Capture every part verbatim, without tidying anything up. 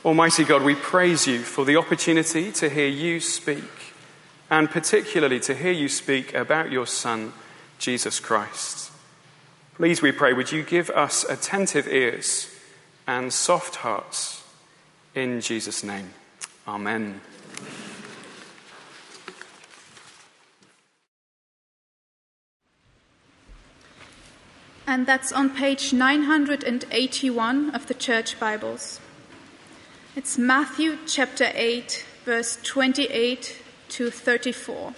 Almighty God, we praise you for the opportunity to hear you speak, and particularly to hear you speak about your Son, Jesus Christ. Please, we pray, would you give us attentive ears and soft hearts, in Jesus' name. Amen. And that's on page nine hundred eighty-one of the Church Bibles. It's Matthew chapter eight, verse twenty-eight to thirty-four.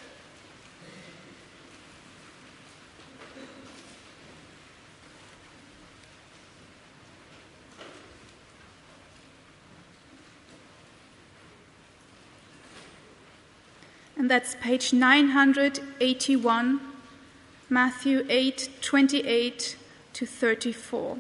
And that's page nine hundred eighty-one, Matthew eight, twenty-eight to thirty-four.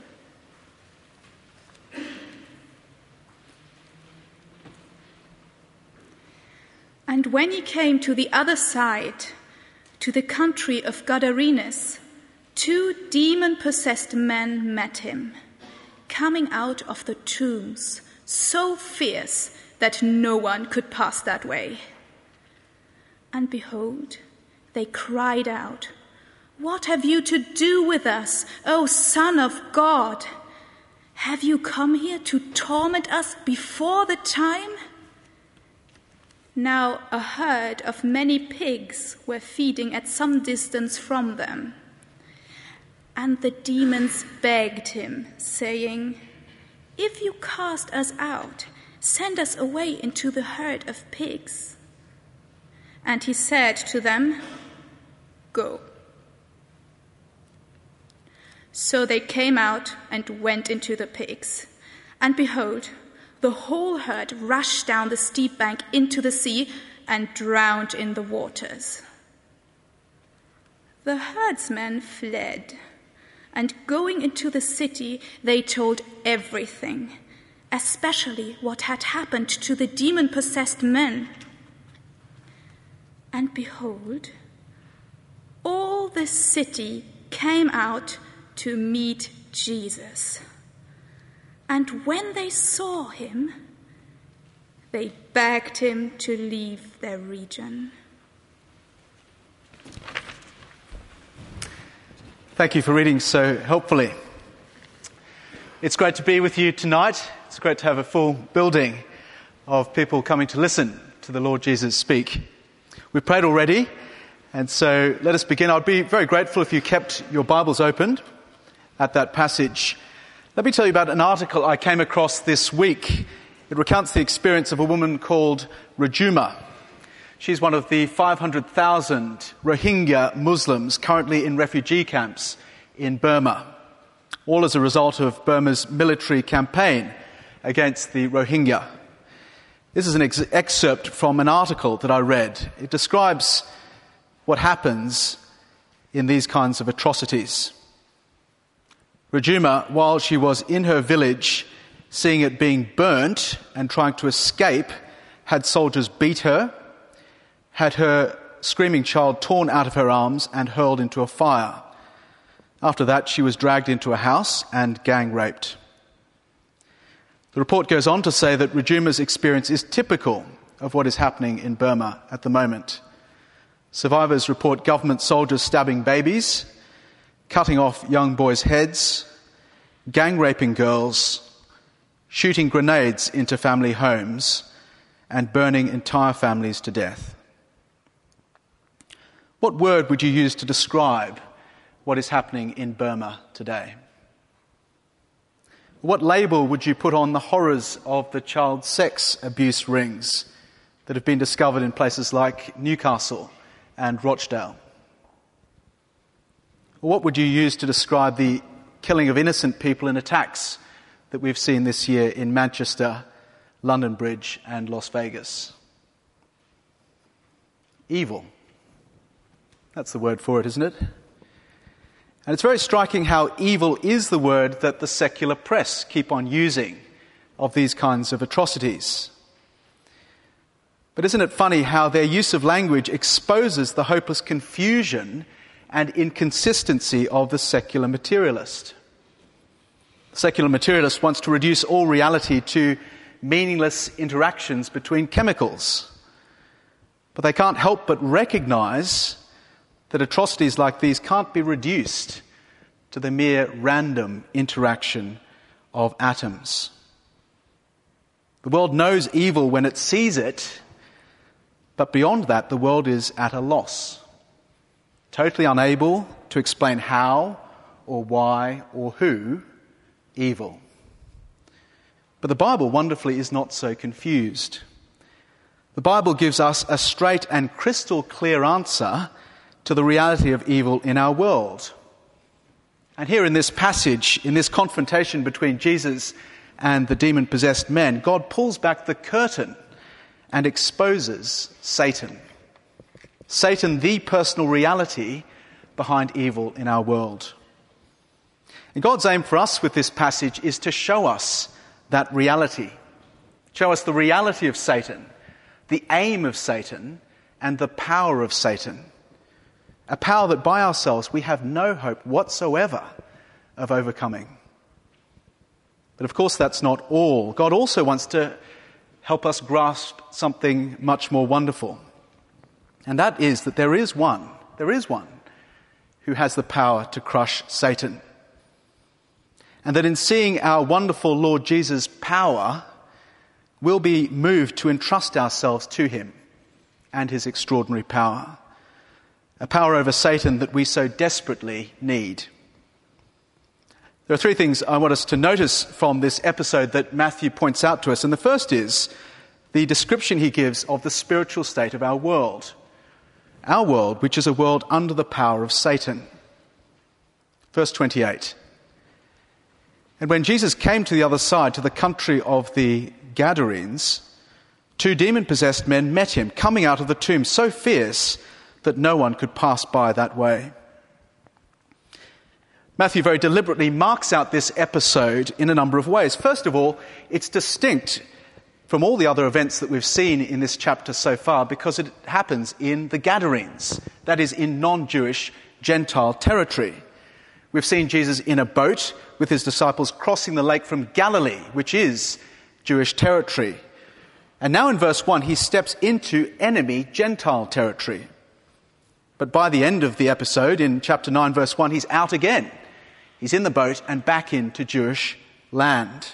And when he came to the other side, to the country of Gadarenes, two demon-possessed men met him, coming out of the tombs, so fierce that no one could pass that way. And behold, they cried out, "What have you to do with us, O Son of God? Have you come here to torment us before the time?" Now a herd of many pigs were feeding at some distance from them. And the demons begged him, saying, "If you cast us out, send us away into the herd of pigs." And he said to them, "Go." So they came out and went into the pigs. And behold, the whole herd rushed down the steep bank into the sea and drowned in the waters. The herdsmen fled, and going into the city, they told everything, especially what had happened to the demon-possessed men. And behold, all the city came out to meet Jesus. And when they saw him, they begged him to leave their region. Thank you for reading so helpfully. It's great to be with you tonight. It's great to have a full building of people coming to listen to the Lord Jesus speak. We've prayed already, and so let us begin. I'd be very grateful if you kept your Bibles opened at that passage. Let me tell you about an article I came across this week. It recounts the experience of a woman called Rajuma. She's one of the five hundred thousand Rohingya Muslims currently in refugee camps in Burma, all as a result of Burma's military campaign against the Rohingya. This is an ex- excerpt from an article that I read. It describes what happens in these kinds of atrocities. Rajuma, while she was in her village, seeing it being burnt and trying to escape, had soldiers beat her, had her screaming child torn out of her arms and hurled into a fire. After that, she was dragged into a house and gang raped. The report goes on to say that Rajuma's experience is typical of what is happening in Burma at the moment. Survivors report government soldiers stabbing babies, cutting off young boys' heads, gang raping girls, shooting grenades into family homes, and burning entire families to death. What word would you use to describe what is happening in Burma today? What label would you put on the horrors of the child sex abuse rings that have been discovered in places like Newcastle and Rochdale? What would you use to describe the killing of innocent people in attacks that we've seen this year in Manchester, London Bridge, and Las Vegas? Evil. That's the word for it, isn't it? And it's very striking how evil is the word that the secular press keep on using of these kinds of atrocities. But isn't it funny how their use of language exposes the hopeless confusion and inconsistency of the secular materialist? The secular materialist wants to reduce all reality to meaningless interactions between chemicals. But they can't help but recognize that atrocities like these can't be reduced to the mere random interaction of atoms. The world knows evil when it sees it, but beyond that, the world is at a loss, totally unable to explain how or why or who evil. But the Bible, wonderfully, is not so confused. The Bible gives us a straight and crystal clear answer to the reality of evil in our world. And here in this passage, in this confrontation between Jesus and the demon-possessed men, God pulls back the curtain and exposes Satan. Satan, the personal reality behind evil in our world. And God's aim for us with this passage is to show us that reality. Show us the reality of Satan, the aim of Satan, and the power of Satan. A power that by ourselves we have no hope whatsoever of overcoming. But of course that's not all. God also wants to help us grasp something much more wonderful. And that is that there is one, there is one who has the power to crush Satan. And that in seeing our wonderful Lord Jesus' power, we'll be moved to entrust ourselves to him and his extraordinary power. A power over Satan that we so desperately need. There are three things I want us to notice from this episode that Matthew points out to us. And the first is the description he gives of the spiritual state of our world. Our world, which is a world under the power of Satan. Verse twenty-eight. And when Jesus came to the other side, to the country of the Gadarenes, two demon-possessed men met him, coming out of the tomb so fierce that no one could pass by that way. Matthew very deliberately marks out this episode in a number of ways. First of all, it's distinct from all the other events that we've seen in this chapter so far because it happens in the Gadarenes, that is, in non-Jewish Gentile territory. We've seen Jesus in a boat with his disciples crossing the lake from Galilee, which is Jewish territory. And now in verse one, he steps into enemy Gentile territory. But by the end of the episode, in chapter nine, verse one, he's out again. He's in the boat and back into Jewish land.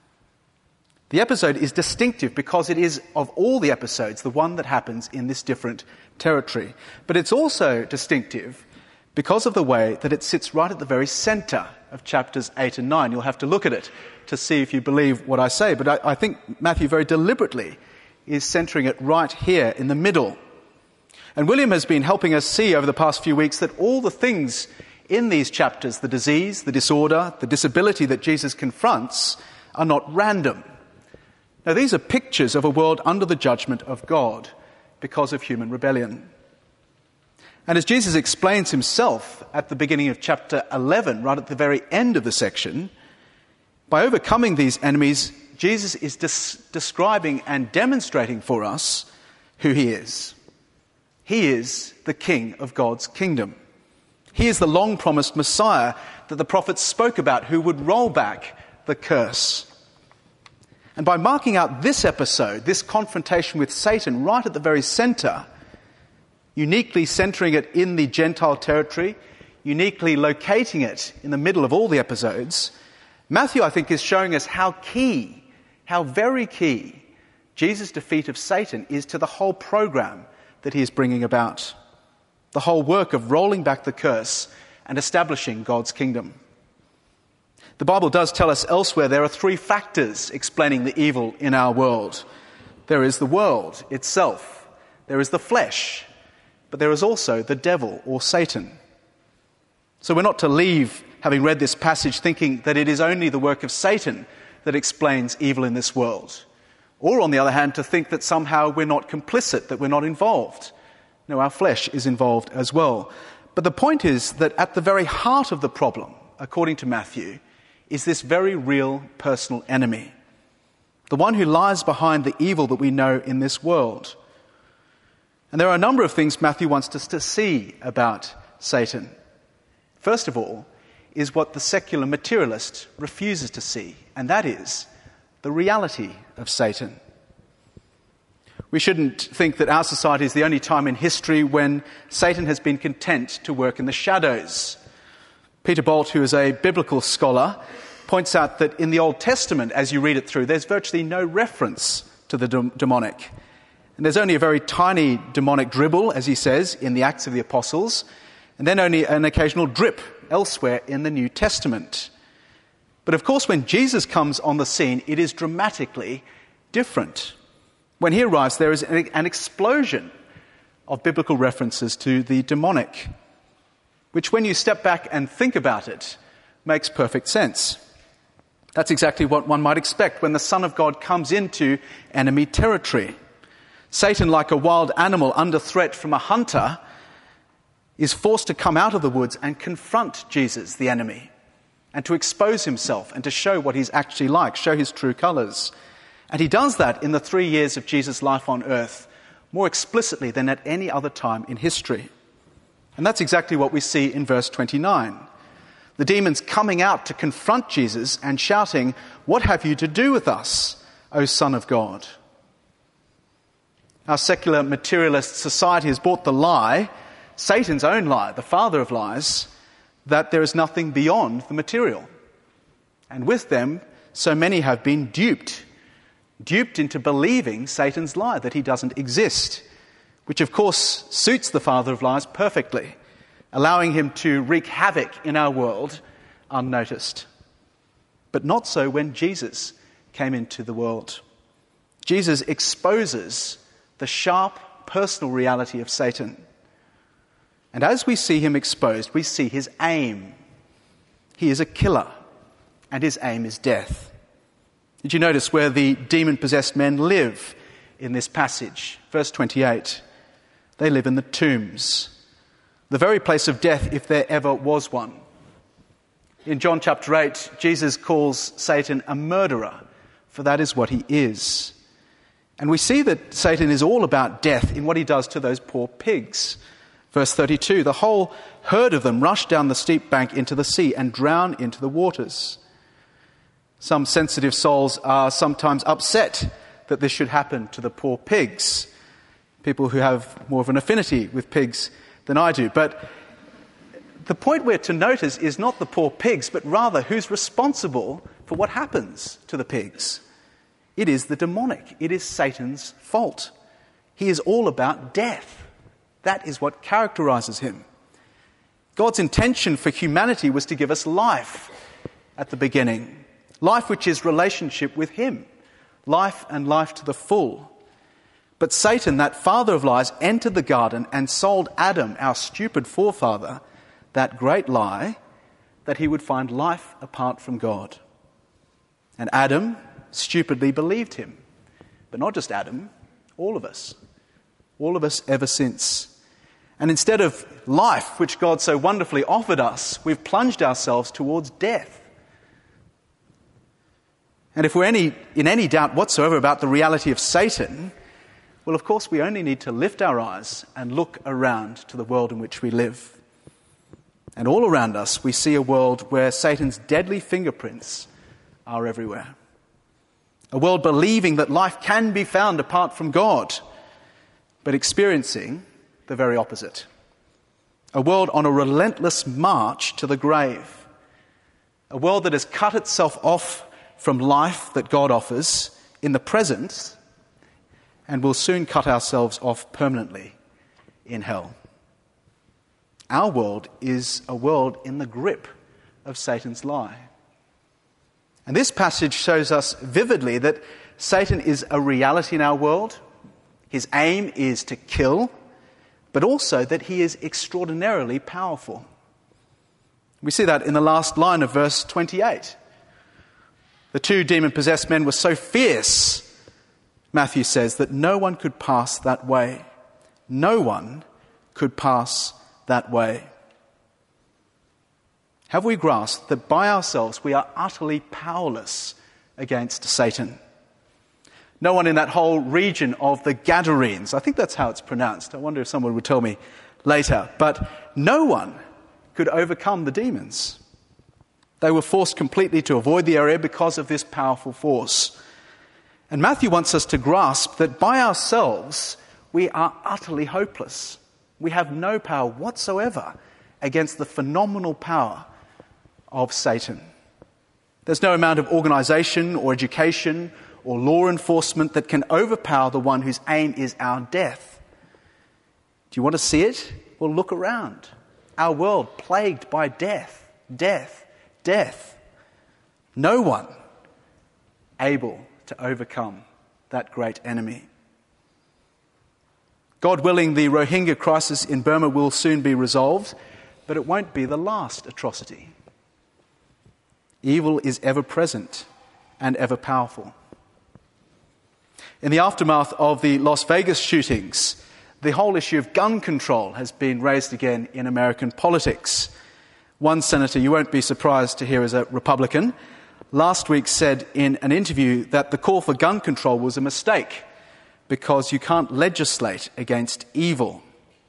The episode is distinctive because it is, of all the episodes, the one that happens in this different territory. But it's also distinctive because of the way that it sits right at the very centre of chapters eight and nine. You'll have to look at it to see if you believe what I say. But I, I think Matthew very deliberately is centering it right here in the middle. And William has been helping us see over the past few weeks that all the things in these chapters, the disease, the disorder, the disability that Jesus confronts, are not random. Now, these are pictures of a world under the judgment of God because of human rebellion. And as Jesus explains himself at the beginning of chapter eleven, right at the very end of the section, by overcoming these enemies, Jesus is des- describing and demonstrating for us who he is. He is the King of God's kingdom. He is the long-promised Messiah that the prophets spoke about, who would roll back the curse. And by marking out this episode, this confrontation with Satan right at the very centre, uniquely centering it in the Gentile territory, uniquely locating it in the middle of all the episodes, Matthew, I think, is showing us how key, how very key, Jesus' defeat of Satan is to the whole program that he is bringing about. The whole work of rolling back the curse and establishing God's kingdom. The Bible does tell us elsewhere there are three factors explaining the evil in our world. There is the world itself, there is the flesh, but there is also the devil or Satan. So we're not to leave, having read this passage, thinking that it is only the work of Satan that explains evil in this world. Or, on the other hand, to think that somehow we're not complicit, that we're not involved. No, our flesh is involved as well. But the point is that at the very heart of the problem, according to Matthew, is this very real personal enemy. The one who lies behind the evil that we know in this world. And there are a number of things Matthew wants us to see about Satan. First of all, is what the secular materialist refuses to see, and that is the reality of Satan. We shouldn't think that our society is the only time in history when Satan has been content to work in the shadows. Peter Bolt, who is a biblical scholar, points out that in the Old Testament, as you read it through, there's virtually no reference to the de- demonic. And there's only a very tiny demonic dribble, as he says, in the Acts of the Apostles, and then only an occasional drip elsewhere in the New Testament. But of course, when Jesus comes on the scene, it is dramatically different. When he arrives, there is an explosion of biblical references to the demonic, which when you step back and think about it, makes perfect sense. That's exactly what one might expect when the Son of God comes into enemy territory. Satan, like a wild animal under threat from a hunter, is forced to come out of the woods and confront Jesus, the enemy, and to expose himself and to show what he's actually like, show his true colours. And he does that in the three years of Jesus' life on earth more explicitly than at any other time in history. And that's exactly what we see in verse twenty-nine. The demons coming out to confront Jesus and shouting, "What have you to do with us, O Son of God?" Our secular materialist society has bought the lie, Satan's own lie, the father of lies, that there is nothing beyond the material. And with them, so many have been duped, duped into believing Satan's lie, that he doesn't exist, which of course suits the father of lies perfectly, allowing him to wreak havoc in our world unnoticed. But not so when Jesus came into the world. Jesus exposes the sharp personal reality of Satan. And as we see him exposed, we see his aim. He is a killer, and his aim is death. Did you notice where the demon-possessed men live in this passage? Verse twenty-eight. They live in the tombs, the very place of death if there ever was one. In John chapter eight, Jesus calls Satan a murderer, for that is what he is. And we see that Satan is all about death in what he does to those poor pigs. Verse thirty-two, the whole herd of them rush down the steep bank into the sea and drown into the waters. Some sensitive souls are sometimes upset that this should happen to the poor pigs. People who have more of an affinity with pigs than I do. But the point we're to notice is not the poor pigs, but rather who's responsible for what happens to the pigs. It is the demonic. It is Satan's fault. He is all about death. That is what characterizes him. God's intention for humanity was to give us life at the beginning. Life which is relationship with him. Life and life to the full. But Satan, that father of lies, entered the garden and sold Adam, our stupid forefather, that great lie that he would find life apart from God. And Adam stupidly believed him. But not just Adam, all of us. All of us ever since. And instead of life, which God so wonderfully offered us, we've plunged ourselves towards death. And if we're any, in any doubt whatsoever about the reality of Satan, well, of course, we only need to lift our eyes and look around to the world in which we live. And all around us, we see a world where Satan's deadly fingerprints are everywhere. A world believing that life can be found apart from God, but experiencing the very opposite. A world on a relentless march to the grave. A world that has cut itself off from life that God offers in the present and will soon cut ourselves off permanently in hell. Our world is a world in the grip of Satan's lie. And this passage shows us vividly that Satan is a reality in our world. His aim is to kill, but also that he is extraordinarily powerful. We see that in the last line of verse twenty-eight. The two demon-possessed men were so fierce, Matthew says, that no one could pass that way. No one could pass that way. Have we grasped that by ourselves we are utterly powerless against Satan? No one in that whole region of the Gadarenes, I think that's how it's pronounced, I wonder if someone would tell me later, but no one could overcome the demons. They were forced completely to avoid the area because of this powerful force. And Matthew wants us to grasp that by ourselves we are utterly hopeless. We have no power whatsoever against the phenomenal power of Satan. There's no amount of organisation or education or law enforcement that can overpower the one whose aim is our death. Do you want to see it? Well, look around. Our world plagued by death, death, death. No one able to overcome that great enemy. God willing, the Rohingya crisis in Burma will soon be resolved, but it won't be the last atrocity. Evil is ever present and ever powerful. In the aftermath of the Las Vegas shootings, the whole issue of gun control has been raised again in American politics. One senator, you won't be surprised to hear is a Republican, last week said in an interview that the call for gun control was a mistake because you can't legislate against evil.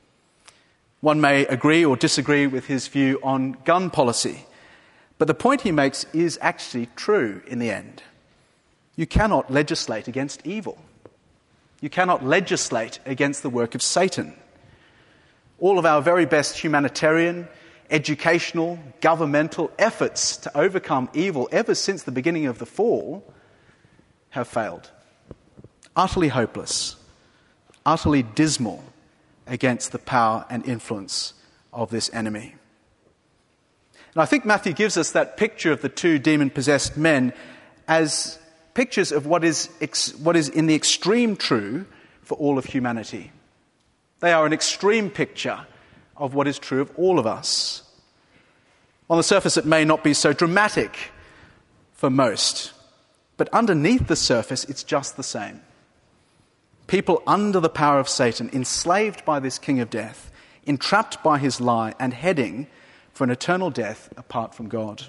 One may agree or disagree with his view on gun policy, but the point he makes is actually true in the end. You cannot legislate against evil. You cannot legislate against the work of Satan. All of our very best humanitarian, educational, governmental efforts to overcome evil ever since the beginning of the fall have failed. Utterly hopeless, utterly dismal against the power and influence of this enemy. And I think Matthew gives us that picture of the two demon-possessed men as pictures of what is ex- what is in the extreme true for all of humanity. They are an extreme picture of what is true of all of us. On the surface, it may not be so dramatic for most, but underneath the surface, it's just the same. People under the power of Satan, enslaved by this king of death, entrapped by his lie, and heading for an eternal death apart from God.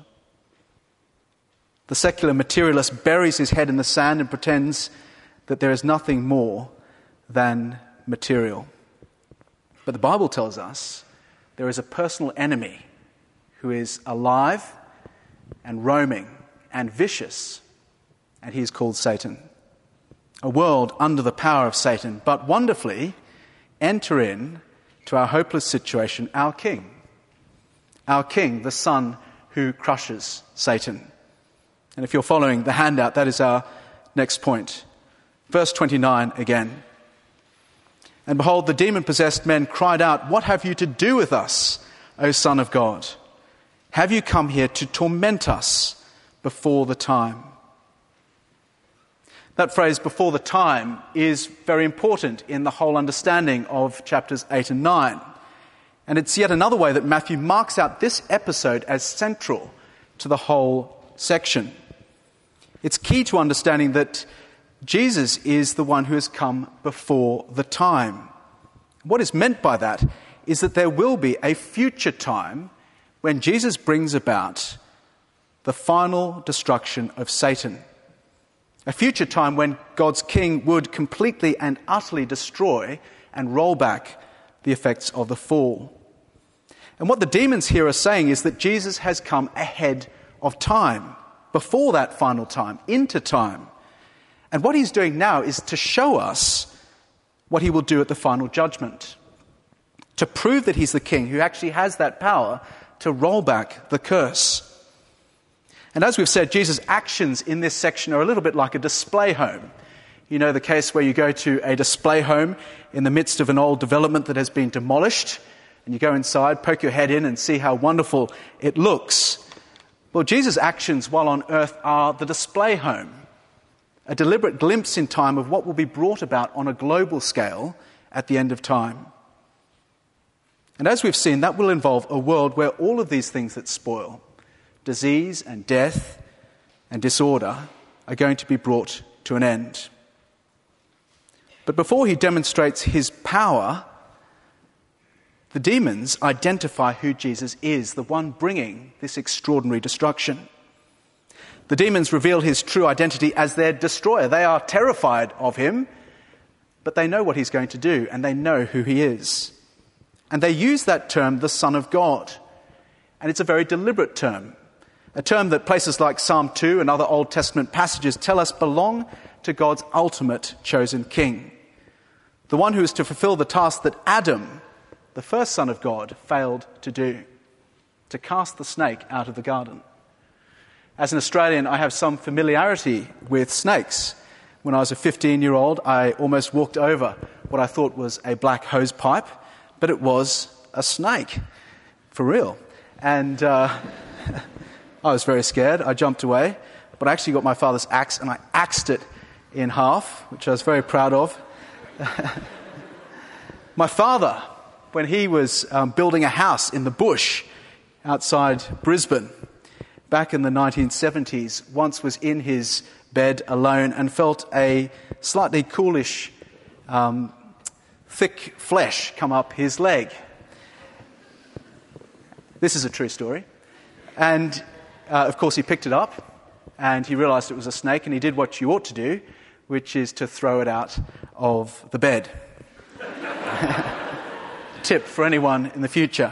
The secular materialist buries his head in the sand and pretends that there is nothing more than material. But the Bible tells us there is a personal enemy who is alive and roaming and vicious, and he is called Satan. A world under the power of Satan, but wonderfully enter in to our hopeless situation our King. Our King, the Son who crushes Satan. And if you're following the handout, that is our next point. Verse twenty-nine again. And behold, the demon-possessed men cried out, "What have you to do with us, O Son of God? Have you come here to torment us before the time?" That phrase, "before the time," is very important in the whole understanding of chapters eight and nine. And it's yet another way that Matthew marks out this episode as central to the whole section. It's key to understanding that Jesus is the one who has come before the time. What is meant by that is that there will be a future time when Jesus brings about the final destruction of Satan. A future time when God's king would completely and utterly destroy and roll back the effects of the fall. And what the demons here are saying is that Jesus has come ahead of time, before that final time, into time. And what he's doing now is to show us what he will do at the final judgment, to prove that he's the king who actually has that power to roll back the curse. And as we've said, Jesus' actions in this section are a little bit like a display home. You know the case where you go to a display home in the midst of an old development that has been demolished, and you go inside, poke your head in and see how wonderful it looks. Well, Jesus' actions while on earth are the display home, a deliberate glimpse in time of what will be brought about on a global scale at the end of time. And as we've seen, that will involve a world where all of these things that spoil, disease and death and disorder, are going to be brought to an end. But before he demonstrates his power, the demons identify who Jesus is, the one bringing this extraordinary destruction. The demons reveal his true identity as their destroyer. They are terrified of him, but they know what he's going to do, and they know who he is. And they use that term, the Son of God. And it's a very deliberate term, a term that places like Psalm two and other Old Testament passages tell us belong to God's ultimate chosen king, the one who is to fulfill the task that Adam, the first son of God, failed to do, to cast the snake out of the garden. As an Australian, I have some familiarity with snakes. When I was a fifteen-year-old, I almost walked over what I thought was a black hose pipe, but it was a snake, for real. And uh, I was very scared. I jumped away, but I actually got my father's axe and I axed it in half, which I was very proud of. My father, when he was um, building a house in the bush outside Brisbane, back in the nineteen seventies, once was in his bed alone and felt a slightly coolish, um, thick flesh come up his leg. This is a true story. And, uh, of course, he picked it up and he realized it was a snake, and he did what you ought to do, which is to throw it out of the bed. Tip for anyone in the future.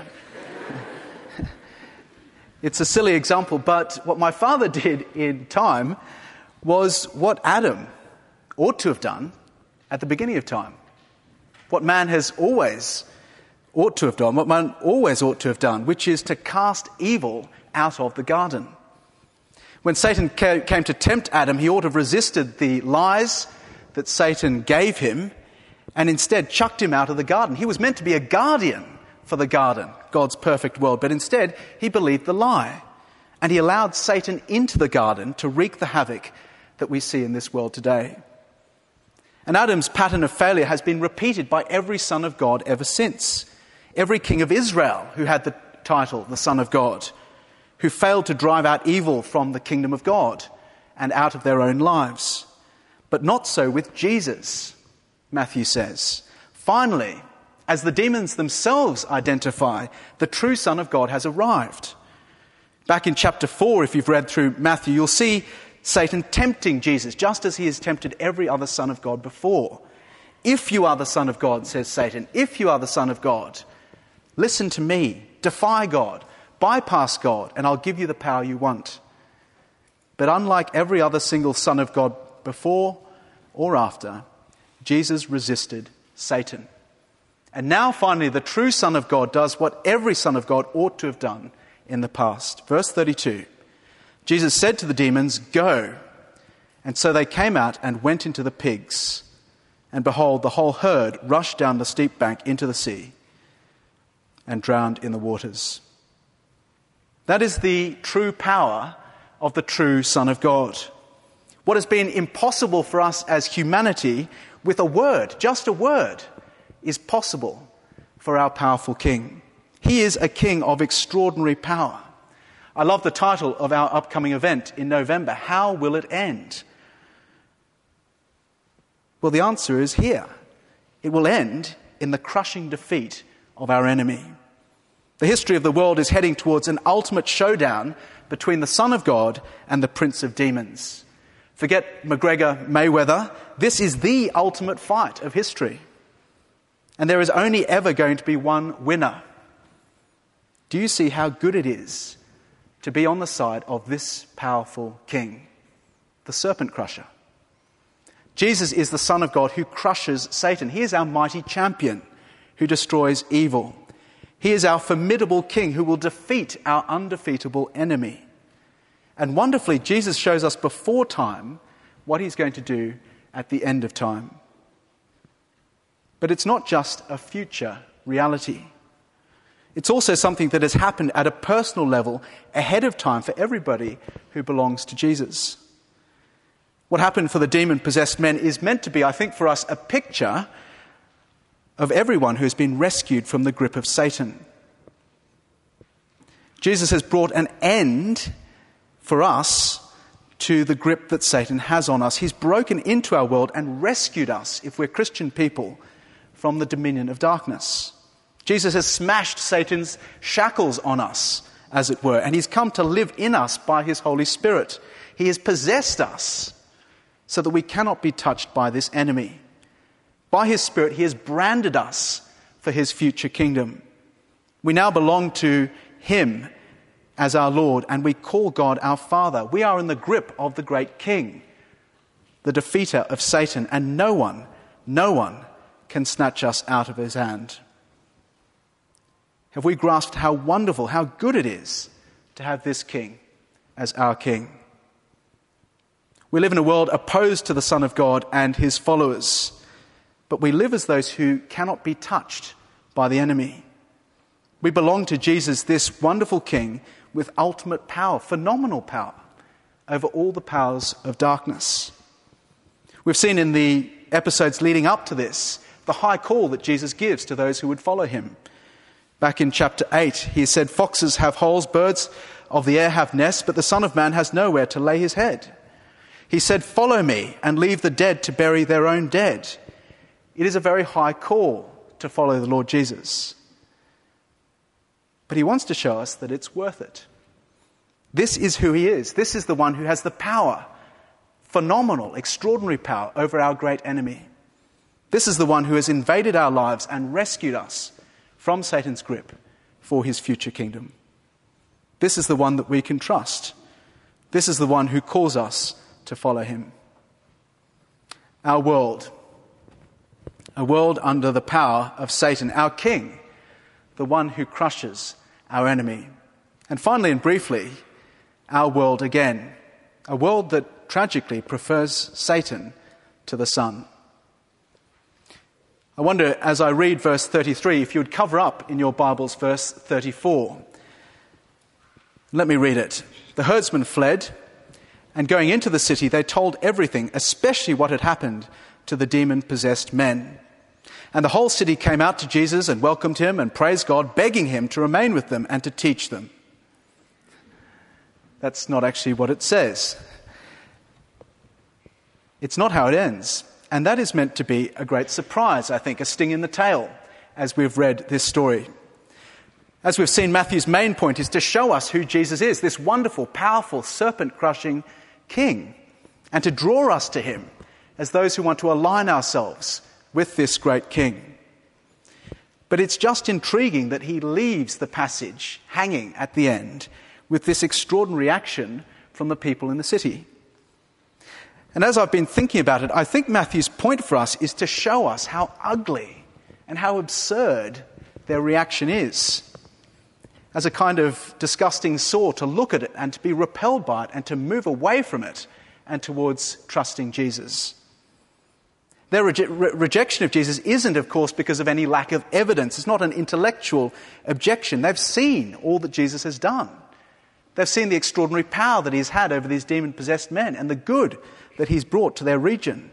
It's a silly example, but what my father did in time was what Adam ought to have done at the beginning of time. What man has always ought to have done, what man always ought to have done, which is to cast evil out of the garden. When Satan came to tempt Adam, he ought to have resisted the lies that Satan gave him and instead chucked him out of the garden. He was meant to be a guardian for the garden, God's perfect world, but instead he believed the lie, and he allowed Satan into the garden to wreak the havoc that we see in this world today. And Adam's pattern of failure has been repeated by every son of God ever since. Every king of Israel who had the title, the Son of God, who failed to drive out evil from the kingdom of God and out of their own lives. But not so with Jesus, Matthew says. Finally, as the demons themselves identify, the true Son of God has arrived. Back in chapter four, if you've read through Matthew, you'll see Satan tempting Jesus, just as he has tempted every other son of God before. If you are the Son of God, says Satan, if you are the Son of God, listen to me, defy God, bypass God, and I'll give you the power you want. But unlike every other single son of God before or after, Jesus resisted Satan. And now finally the true Son of God does what every son of God ought to have done in the past. Verse thirty-two, Jesus said to the demons, "Go." And so they came out and went into the pigs. And behold, the whole herd rushed down the steep bank into the sea and drowned in the waters. That is the true power of the true Son of God. What has been impossible for us as humanity, with a word, just a word, is possible for our powerful King. He is a King of extraordinary power. I love the title of our upcoming event in November, How Will It End? Well, the answer is here. It will end in the crushing defeat of our enemy. The history of the world is heading towards an ultimate showdown between the Son of God and the Prince of Demons. Forget McGregor, Mayweather. This is the ultimate fight of history. And there is only ever going to be one winner. Do you see how good it is to be on the side of this powerful King, the serpent crusher? Jesus is the Son of God who crushes Satan. He is our mighty champion who destroys evil. He is our formidable King who will defeat our undefeatable enemy. And wonderfully, Jesus shows us before time what he's going to do at the end of time. But it's not just a future reality. It's also something that has happened at a personal level ahead of time for everybody who belongs to Jesus. What happened for the demon-possessed men is meant to be, I think, for us a picture of everyone who has been rescued from the grip of Satan. Jesus has brought an end for us to the grip that Satan has on us. He's broken into our world and rescued us, if we're Christian people, from the dominion of darkness. Jesus has smashed Satan's shackles on us, as it were, and he's come to live in us by his Holy Spirit. He has possessed us so that we cannot be touched by this enemy. By his Spirit, he has branded us for his future kingdom. We now belong to him as our Lord, and we call God our Father. We are in the grip of the great King, the defeater of Satan, and no one, no one can snatch us out of his hand. Have we grasped how wonderful, how good it is to have this King as our King? We live in a world opposed to the Son of God and his followers, but we live as those who cannot be touched by the enemy. We belong to Jesus, this wonderful King with ultimate power, phenomenal power, over all the powers of darkness. We've seen in the episodes leading up to this the high call that Jesus gives to those who would follow him. Back in chapter eight, he said, "Foxes have holes, birds of the air have nests, but the Son of Man has nowhere to lay his head." He said, "Follow me and leave the dead to bury their own dead." It is a very high call to follow the Lord Jesus. But he wants to show us that it's worth it. This is who he is. This is the one who has the power, phenomenal, extraordinary power over our great enemy. This is the one who has invaded our lives and rescued us from Satan's grip for his future kingdom. This is the one that we can trust. This is the one who calls us to follow him. Our world, a world under the power of Satan, our King, the one who crushes our enemy. And finally and briefly, our world again, a world that tragically prefers Satan to the Son. I wonder, as I read verse thirty-three, if you would cover up in your Bibles verse thirty-four. Let me read it. "The herdsmen fled, and going into the city, they told everything, especially what had happened to the demon-possessed men. And the whole city came out to Jesus and welcomed him and praised God, begging him to remain with them and to teach them." That's not actually what it says. It's not how it ends. And that is meant to be a great surprise, I think, a sting in the tail, as we've read this story. As we've seen, Matthew's main point is to show us who Jesus is, this wonderful, powerful, serpent-crushing King, and to draw us to him as those who want to align ourselves with this great King. But it's just intriguing that he leaves the passage hanging at the end with this extraordinary action from the people in the city. And as I've been thinking about it, I think Matthew's point for us is to show us how ugly and how absurd their reaction is. As a kind of disgusting sore to look at it and to be repelled by it and to move away from it and towards trusting Jesus. Their reje- re- rejection of Jesus isn't, of course, because of any lack of evidence. It's not an intellectual objection. They've seen all that Jesus has done. They've seen the extraordinary power that he's had over these demon-possessed men and the good that he's brought to their region.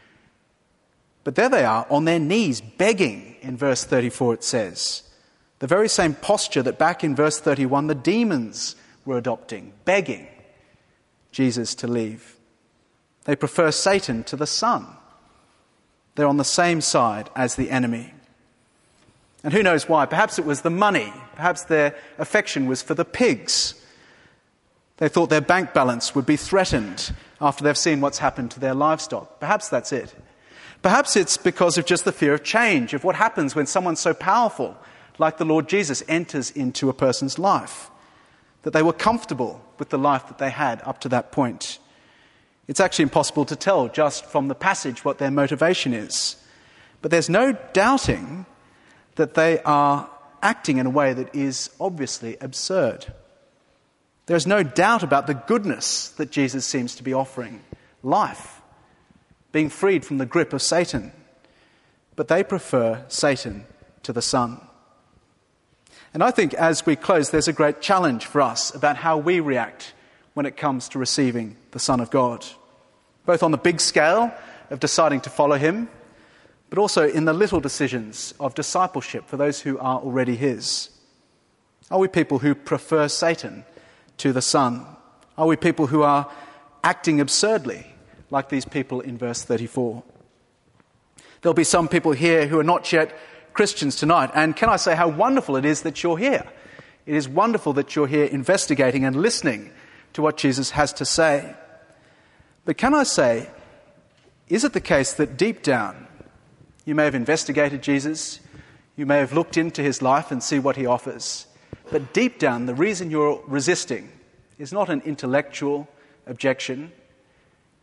But there they are on their knees begging, in verse thirty-four it says. The very same posture that back in verse thirty-one the demons were adopting, begging Jesus to leave. They prefer Satan to the Son. They're on the same side as the enemy. And who knows why? Perhaps it was the money. Perhaps their affection was for the pigs. They thought their bank balance would be threatened after they've seen what's happened to their livestock. Perhaps that's it. Perhaps it's because of just the fear of change, of what happens when someone so powerful, like the Lord Jesus, enters into a person's life. That they were comfortable with the life that they had up to that point. It's actually impossible to tell just from the passage what their motivation is. But there's no doubting that they are acting in a way that is obviously absurd. There's no doubt about the goodness that Jesus seems to be offering. Life, being freed from the grip of Satan. But they prefer Satan to the Son. And I think as we close, there's a great challenge for us about how we react when it comes to receiving the Son of God. Both on the big scale of deciding to follow him, but also in the little decisions of discipleship for those who are already his. Are we people who prefer Satan to the Son? Are we people who are acting absurdly like these people in verse thirty-four? There'll be some people here who are not yet Christians tonight, and can I say how wonderful it is that you're here? It is wonderful that you're here investigating and listening to what Jesus has to say. But can I say, is it the case that deep down you may have investigated Jesus, you may have looked into his life and see what he offers, but deep down the reason you're resisting is not an intellectual objection,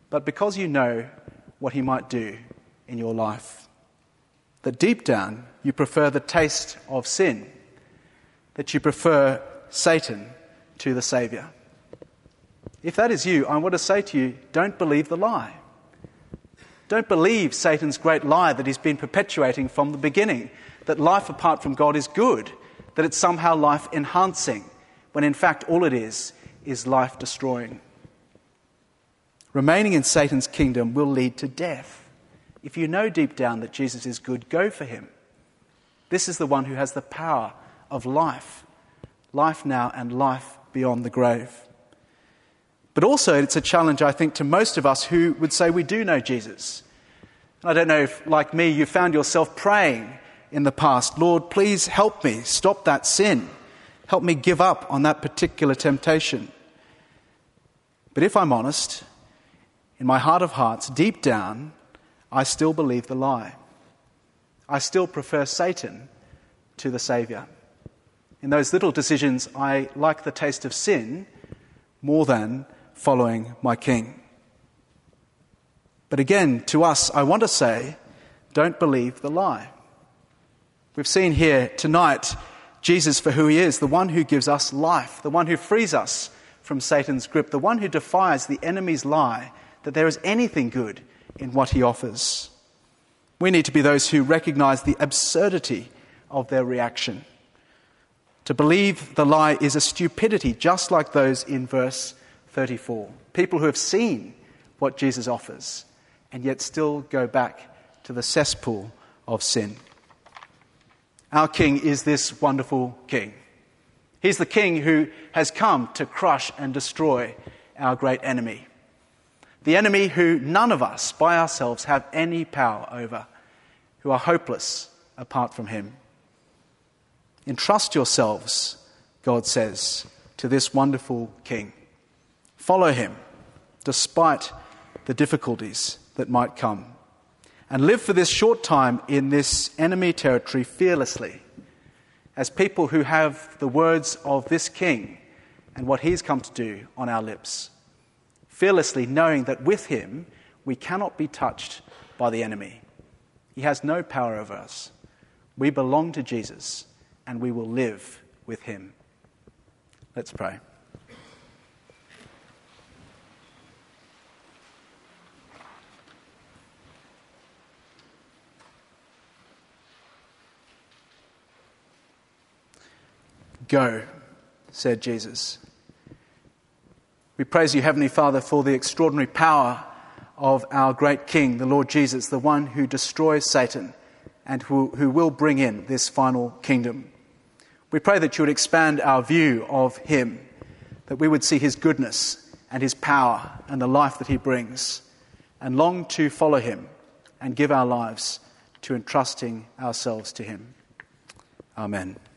but because you know what he might do in your life. That deep down you prefer the taste of sin, that you prefer Satan to the Saviour. If that is you, I want to say to you, don't believe the lie. Don't believe Satan's great lie that he's been perpetuating from the beginning, that life apart from God is good, that it's somehow life-enhancing, when in fact all it is is life-destroying. Remaining in Satan's kingdom will lead to death. If you know deep down that Jesus is good, go for him. This is the one who has the power of life, life now and life beyond the grave. But also it's a challenge, I think, to most of us who would say we do know Jesus. I don't know if, like me, you found yourself praying in the past, Lord, please help me stop that sin. Help me give up on that particular temptation. But if I'm honest, in my heart of hearts, deep down, I still believe the lie. I still prefer Satan to the Saviour. In those little decisions, I like the taste of sin more than following my King. But again, to us, I want to say, don't believe the lie. We've seen here tonight Jesus for who he is, the one who gives us life, the one who frees us from Satan's grip, the one who defies the enemy's lie that there is anything good in what he offers. We need to be those who recognize the absurdity of their reaction. To believe the lie is a stupidity, just like those in verse thirty-four. People who have seen what Jesus offers and yet still go back to the cesspool of sin. Our King is this wonderful King. He's the King who has come to crush and destroy our great enemy. The enemy who none of us by ourselves have any power over, who are hopeless apart from him. Entrust yourselves, God says, to this wonderful King. Follow him, despite the difficulties that might come. And live for this short time in this enemy territory fearlessly, as people who have the words of this King and what he's come to do on our lips. Fearlessly knowing that with him we cannot be touched by the enemy. He has no power over us. We belong to Jesus and we will live with him. Let's pray. Go, said Jesus. We praise you, Heavenly Father, for the extraordinary power of our great King, the Lord Jesus, the one who destroys Satan and who, who will bring in this final kingdom. We pray that you would expand our view of him, that we would see his goodness and his power and the life that he brings, and long to follow him and give our lives to entrusting ourselves to him. Amen.